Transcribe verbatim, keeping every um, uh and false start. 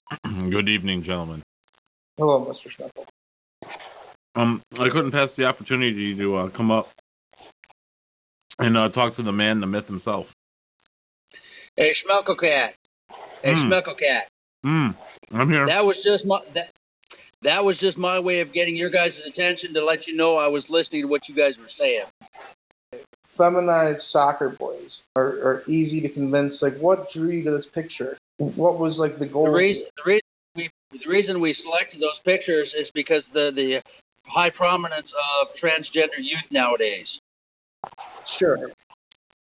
Good evening, gentlemen. Hello, Mister Schmeckle. Um, I couldn't pass the opportunity to uh, come up and uh, talk to the man, the myth himself. Hey, Schmeckle Cat. Hey, Mm. Schmeckle Cat. Mm, I'm here. That was just my that. That was just my way of getting your guys' attention to let you know I was listening to what you guys were saying. Feminized soccer boys are, are easy to convince. Like, what drew you to this picture? What was like the goal? The reason, the reason we, the reason we selected those pictures is because the the high prominence of transgender youth nowadays. Sure.